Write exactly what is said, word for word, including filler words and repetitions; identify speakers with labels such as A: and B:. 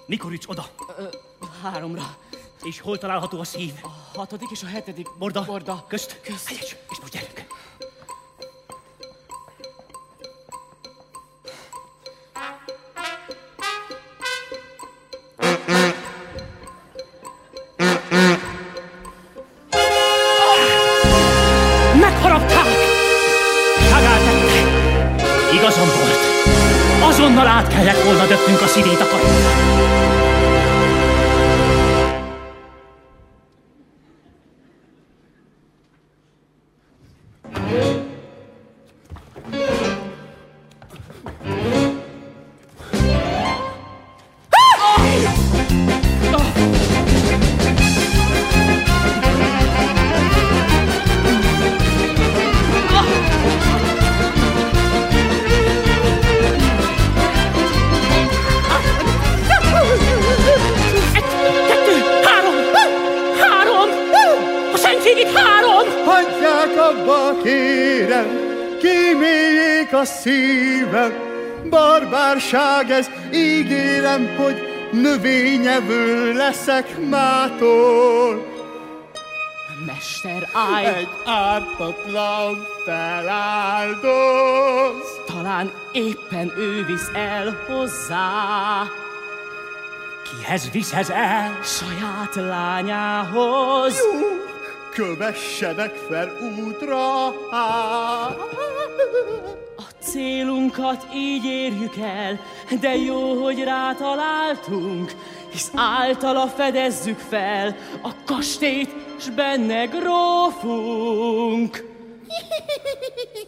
A: Mikor ütsz oda?
B: Ö, háromra.
A: És hol található a szív?
B: A hatodik és a hetedik.
A: Borda?
B: Borda.
A: Közt?
B: Közt.
A: Helyes. És most gyerünk. Megharapták! Kagár tette. Igazam volt. Azonnal át kellett volna döpnünk a szívét a karóra.
C: Kérem, kíméljék a szívem, barbárság ez, ígérem, hogy növényevő leszek mától.
B: Mester, állj!
C: Egy ártatlan feláldoz.
B: Talán éppen ő visz el hozzá.
A: Kihez viszhez el?
B: Saját lányához.
C: Jó, kövessenek fel útra.
B: A célunkat így érjük el, de jó, hogy rátaláltunk, hisz általa fedezzük fel a kastélyt, s benne grófunk.